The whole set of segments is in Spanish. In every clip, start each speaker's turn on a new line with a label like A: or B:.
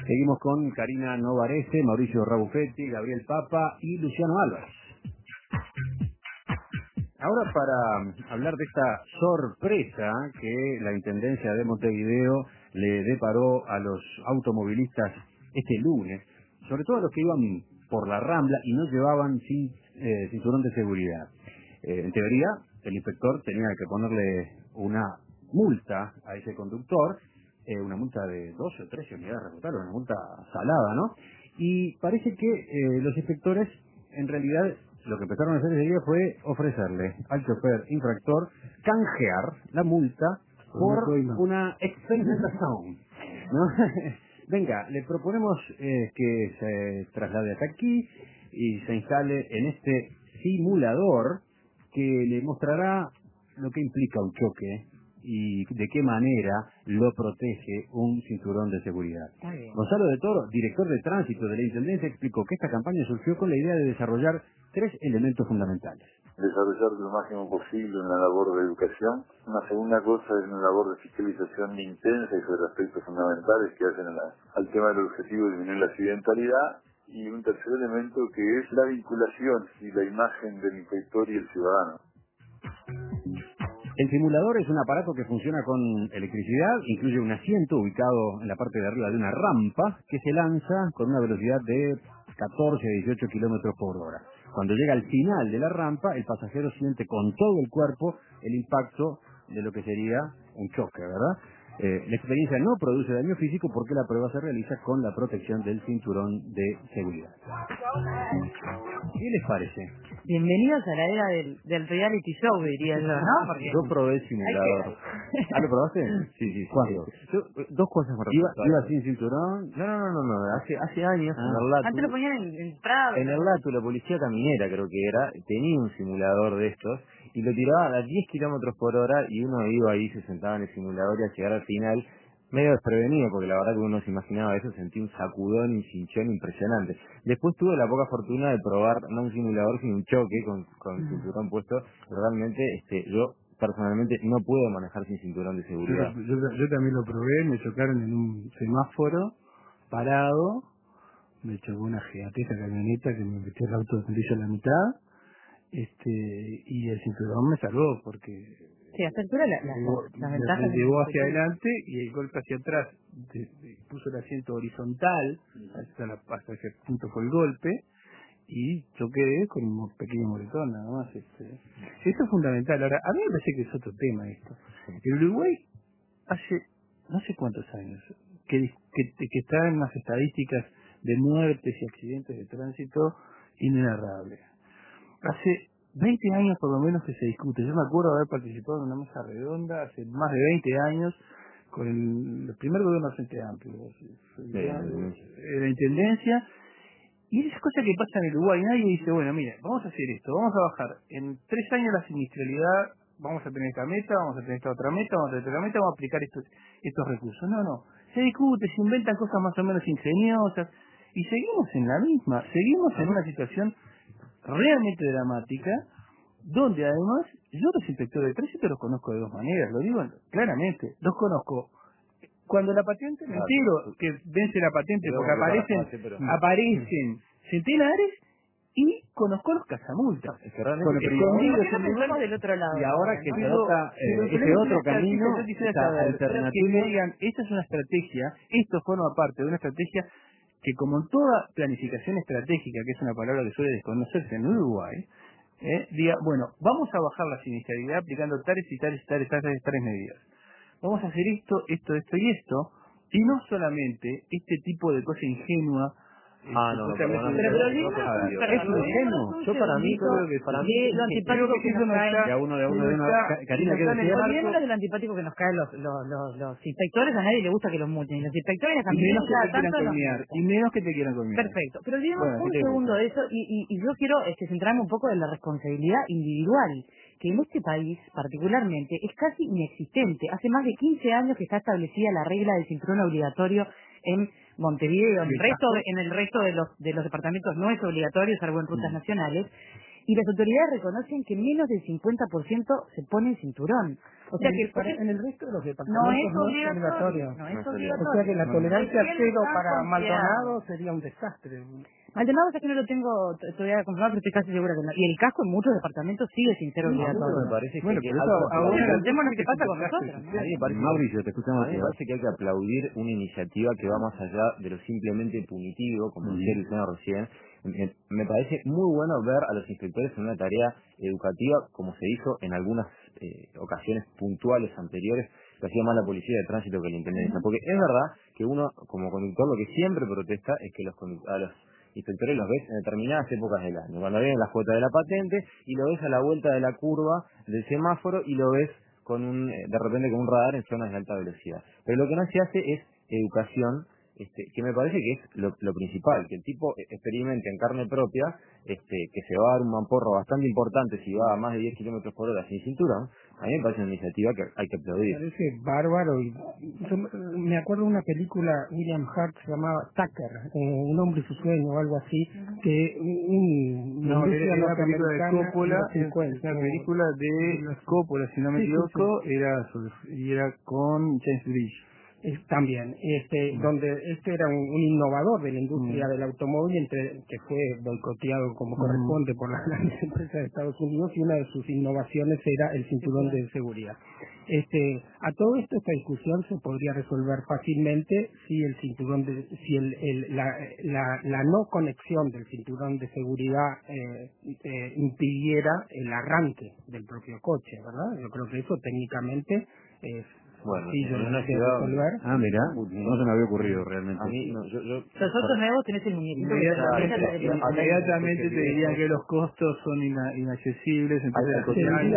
A: Seguimos con Karina Novarese, Mauricio Rabufetti, Gabriel Papa y Luciano Álvarez. Ahora para hablar de esta sorpresa que la Intendencia de Montevideo le deparó a los automovilistas este lunes, sobre todo a los que iban por la Rambla y no llevaban cinturón de seguridad. En teoría, el inspector tenía que ponerle una multa a ese conductor, una multa de 12 o 13 unidades refutables, una multa salada, ¿no? Y parece que los inspectores, en realidad, lo que empezaron a hacer ese día fue ofrecerle al chofer infractor canjear la multa por una experimentación, ¿no? Venga, le proponemos que se traslade hasta aquí y se instale en este simulador que le mostrará lo que implica un choque y de qué manera lo protege un cinturón de seguridad. Gonzalo de Toro, director de tránsito de la Intendencia, explicó que esta campaña surgió con la idea de desarrollar 3 elementos fundamentales.
B: Desarrollar lo máximo posible una labor de educación. Una segunda cosa es una labor de fiscalización intensa y sobre aspectos fundamentales que hacen al tema del objetivo de disminuir la accidentalidad. Y un tercer elemento que es la vinculación y la imagen del inspector y el ciudadano.
A: El simulador es un aparato que funciona con electricidad, incluye un asiento ubicado en la parte de arriba de una rampa que se lanza con una velocidad de 14 a 18 kilómetros por hora. Cuando llega al final de la rampa, el pasajero siente con todo el cuerpo el impacto de lo que sería un choque, ¿verdad? La experiencia no produce daño físico porque la prueba se realiza con la protección del cinturón de seguridad. ¿Qué les parece?
C: Bienvenidos a la era del reality show, diría yo, ¿no? Porque
D: yo probé el simulador.
A: ¿Ah, lo probaste?
D: Sí.
A: ¿Cuándo?
D: Dos cosas me
A: ¿Iba sin cinturón?
D: No. Hace años en el LATU.
C: Antes lo ponían en Prado.
D: En el LATU, la policía caminera creo que era, tenía un simulador de estos y lo tiraban a 10 kilómetros por hora y uno iba ahí, se sentaba en el simulador y al llegar al final medio desprevenido, porque la verdad que uno se imaginaba eso, sentí un sacudón y cinchón impresionante. Después tuve la poca fortuna de probar, no un simulador, sino un choque con el cinturón puesto. Realmente, yo personalmente no puedo manejar sin cinturón de seguridad.
E: Yo también lo probé, me chocaron en un semáforo, parado, me chocó una gigantesca camioneta que me metió el auto de la mitad, y el cinturón me salvó, porque
C: sí, a esta altura las ventajas
E: me llevó hacia adelante y el golpe hacia atrás puso el asiento horizontal hasta ese punto fue el golpe y yo quedé con un pequeño moretón nada más. Esto es fundamental. Ahora, a mí me parece que es otro tema esto. El Uruguay hace no sé cuántos años que está en unas estadísticas de muertes y accidentes de tránsito inenarrables. Hace 20 años por lo menos que se discute. Yo me acuerdo de haber participado en una mesa redonda hace más de 20 años con el primer gobierno Frente Amplio, la Intendencia, y esas cosas que pasan en Uruguay. Nadie dice, bueno, mire, vamos a hacer esto, vamos a bajar en 3 años la sinistralidad, vamos a tener esta meta, vamos a tener esta otra meta, vamos a tener esta meta, vamos a aplicar estos recursos. No, se discute, se inventan cosas más o menos ingeniosas, y seguimos en la misma, seguimos en una situación realmente dramática, donde además yo los inspectores de tránsito los conozco de dos maneras, lo digo claramente, los conozco cuando la patente, me entero que vence la patente porque aparecen centenares, y conozco los cazamultas.
D: Es que realmente
C: del otro lado.
A: Y ahora que se adopta ese otro camino,
E: que me digan, esta es una estrategia, esto forma parte de una estrategia que, como en toda planificación estratégica, que es una palabra que suele desconocerse en Uruguay, diga, bueno, vamos a bajar la siniestralidad aplicando tales medidas. Vamos a hacer esto y esto, y no solamente este tipo de cosa ingenua.
D: No, perdón.
A: Es ingenuo.
D: Yo para mí creo que
C: lo antipático que nos cae.
A: De uno. Karina, ¿qué decía?
C: Olvidémonos del antipático que nos caen los inspectores. A nadie le gusta que los multen. Los inspectores, las
E: menos que te quieran colmear.
C: Perfecto. Pero olvidemos un segundo de eso, y yo quiero centrarme un poco en la responsabilidad individual, que en este país particularmente es casi inexistente. Hace más de 15 años que está establecida la regla del cinturón obligatorio en Montevideo. En el resto de los departamentos no es obligatorio, salvo en rutas nacionales. y las autoridades reconocen que menos del 50% se pone el cinturón. O sea que
E: en el resto de los departamentos
C: no es obligatorio. No es obligatorio.
E: O sea que la tolerancia cero para
C: Maldonado
E: sería un desastre.
C: Maldonado es que no lo tengo todavía confirmado, pero estoy casi segura que no. Y el casco en muchos departamentos sigue sin ser obligatorio.
D: Me parece
E: Bueno,
D: que
E: pero eso ahora
C: preguntémonos qué pasa con nosotros, ¿no?
A: Mauricio, te escuchamos.
D: A mí me parece que hay que aplaudir una iniciativa que va más allá de lo simplemente punitivo, como decía Luciano recién. Me parece muy bueno ver a los inspectores en una tarea educativa, como se hizo en algunas ocasiones puntuales anteriores, que hacía más la policía de tránsito que la intendencia. Porque es verdad que uno, como conductor, lo que siempre protesta es que a los inspectores los ves en determinadas épocas del año, cuando vienen las cuotas de la patente, y lo ves a la vuelta de la curva del semáforo, y lo ves con de repente con un radar en zonas de alta velocidad. Pero lo que no se hace es educación, que me parece que es lo principal, que el tipo experimente en carne propia, que se va a dar un mamporro bastante importante si va a más de 10 kilómetros por hora sin cinturón. A mí me parece una iniciativa que hay que aplaudir.
E: Me parece bárbaro. Me acuerdo de una película, William Hurt, se llamaba Tucker, Un hombre y su sueño o algo así, que
B: era una película de Coppola, una película de Coppola, si no me equivoco, era con James Bridge.
E: También, donde era un innovador de la industria del automóvil, que fue boicoteado como corresponde por las grandes empresas de Estados Unidos, y una de sus innovaciones era el cinturón de seguridad. A todo esto, esta discusión se podría resolver fácilmente si el cinturón la no conexión del cinturón de seguridad impidiera el arranque del propio coche, ¿verdad? Yo creo que eso técnicamente es
D: en una ciudad...
A: Mira, no se me había ocurrido realmente.
D: A mí, no,
C: Los otros nuevos tenés el muñequito.
B: Inmediatamente te dirían que los costos son inaccesibles, entonces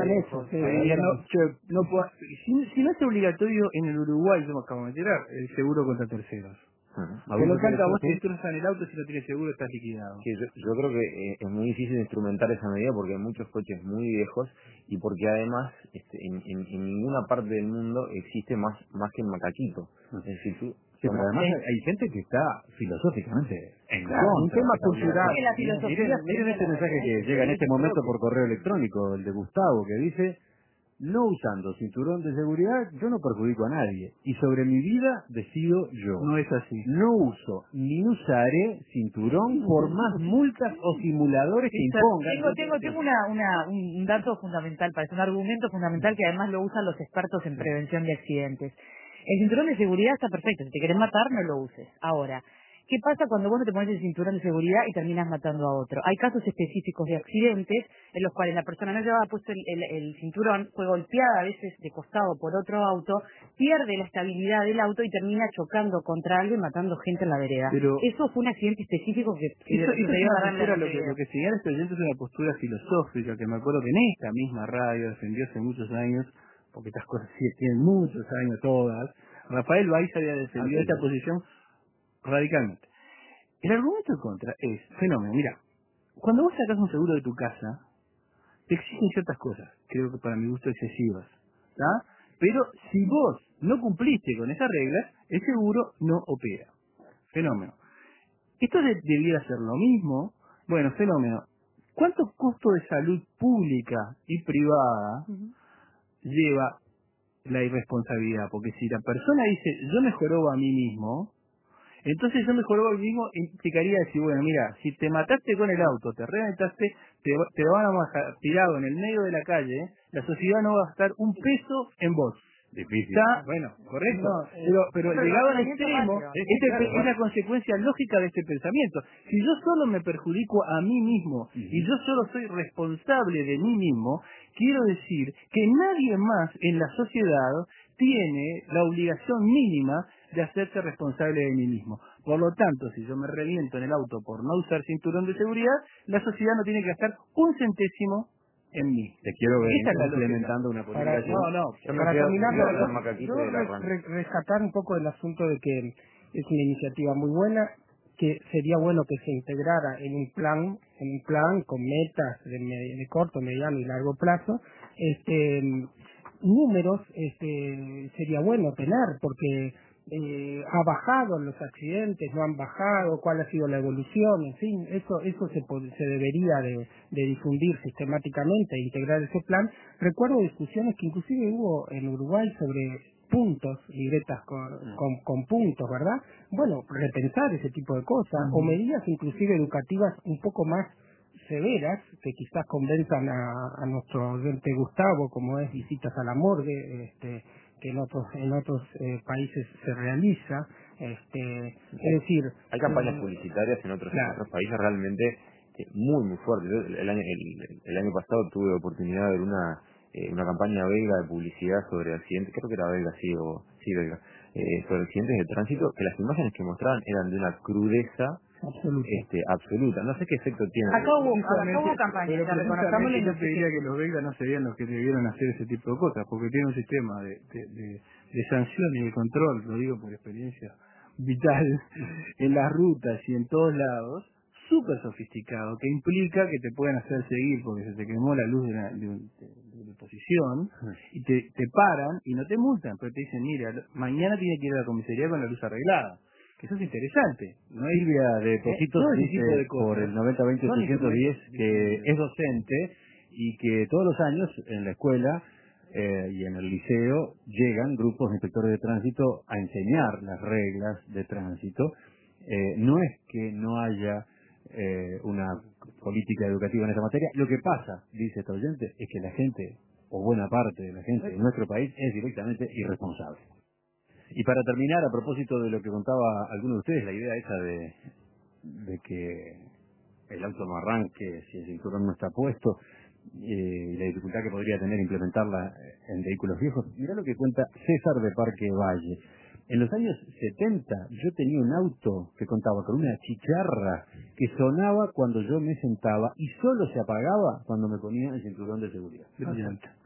B: si no es obligatorio en el Uruguay, yo me acabo de enterar, el seguro contra terceros. Por lo tanto, a vos te destrozan el auto, si no tienes seguro estás liquidado.
D: Sí, yo creo que es muy difícil instrumentar esa medida porque hay muchos coches muy viejos y porque además en ninguna parte del mundo existe más que el macaquito. Es decir,
A: pero además hay gente que está filosóficamente en contra.
E: Un tema cultural.
A: Miren este mensaje que llega en este momento por correo electrónico, el de Gustavo, que dice: no usando cinturón de seguridad, yo no perjudico a nadie. Y sobre mi vida decido yo.
B: No es así.
A: No uso ni usaré cinturón por más multas o simuladores que impongan.
C: Tengo un dato fundamental, parece un argumento fundamental que además lo usan los expertos en prevención de accidentes. El cinturón de seguridad está perfecto. Si te querés matar, no lo uses. Ahora, ¿qué pasa cuando vos no te pones el cinturón de seguridad y terminas matando a otro? Hay casos específicos de accidentes en los cuales la persona no llevaba puesto el cinturón, fue golpeada a veces de costado por otro auto, pierde la estabilidad del auto y termina chocando contra alguien, matando gente en la vereda.
B: Pero
C: eso fue un accidente específico que
B: eso es una postura, lo que señala este oyente es una postura filosófica que me acuerdo que en esta misma radio defendió hace muchos años, porque estas cosas sí tienen muchos años todas. Rafael Baiz había defendido esta posición radicalmente. El argumento en contra es fenómeno. Mira, cuando vos sacas un seguro de tu casa, te exigen ciertas cosas, creo que para mi gusto excesivas, ¿tá? Pero si vos no cumpliste con esas reglas, el seguro no opera. Fenómeno. Esto debiera ser lo mismo. Bueno, fenómeno. ¿Cuánto costo de salud pública y privada lleva la irresponsabilidad? Porque si la persona dice, yo me jorobo a mí mismo, entonces yo me jorobo a mí mismo, implicaría decir, bueno, mira, si te mataste con el auto, te reventaste, te van a bajar tirado en el medio de la calle, la sociedad no va a gastar un peso en vos.
A: Difícil.
B: Está, bueno, correcto. Pero llegado al extremo, es la consecuencia lógica de este pensamiento. Si yo solo me perjudico a mí mismo y yo solo soy responsable de mí mismo, quiero decir que nadie más en la sociedad tiene la obligación mínima de hacerse responsable de mí mismo. Por lo tanto, si yo me reviento en el auto por no usar cinturón de seguridad, la sociedad no tiene que gastar un centésimo en mí.
A: Te quiero ver
B: implementando
A: una política.
E: Para terminar, rescatar un poco el asunto de que es una iniciativa muy buena, que sería bueno que se integrara en un plan con metas de corto, mediano y largo plazo. Números sería bueno tener, porque
F: ¿Ha bajado los accidentes? ¿No han bajado? ¿Cuál ha sido la evolución? En fin, eso se debería de difundir sistemáticamente e integrar ese plan. Recuerdo discusiones que inclusive hubo en Uruguay sobre puntos, libretas con puntos, ¿verdad? Bueno, repensar ese tipo de cosas, o medidas inclusive educativas un poco más severas, que quizás convenzan a nuestro oyente Gustavo, como es visitas a la morgue, que en otros países se realiza, es decir,
D: hay campañas publicitarias en otros países realmente muy fuertes. Yo el año pasado tuve oportunidad de ver una campaña belga de publicidad sobre accidentes, creo que era belga, sí belga, sobre accidentes de tránsito, que las imágenes que mostraban eran de una crudeza absoluta. No sé qué efecto tiene.
C: Acá hubo campaña, la reconozcamos y
E: yo te diría que los belgas no serían los que debieron hacer ese tipo de cosas, porque tienen un sistema de sanción y de control, lo digo por experiencia vital, en las rutas y en todos lados, súper sofisticado, que implica que te pueden hacer seguir porque se te quemó la luz de posición y te paran y no te multan, pero te dicen, mira, mañana tiene que ir a la comisaría con la luz arreglada. Que eso es interesante.
A: No hay Silvia de Positos dice por el 9020-810 que es docente y que todos los años en la escuela y en el liceo llegan grupos de inspectores de tránsito a enseñar las reglas de tránsito. No es que no haya una política educativa en esta materia. Lo que pasa, dice este oyente, es que la gente, o buena parte de la gente de nuestro país, es directamente irresponsable. Y para terminar, a propósito de lo que contaba alguno de ustedes, la idea esa de que el auto no arranque si el cinturón no está puesto, y la dificultad que podría tener implementarla en vehículos viejos, mirá lo que cuenta César de Parque Valle. En los años 70 yo tenía un auto que contaba con una chicharra que sonaba cuando yo me sentaba y solo se apagaba cuando me ponía el cinturón de seguridad.
E: Brillante.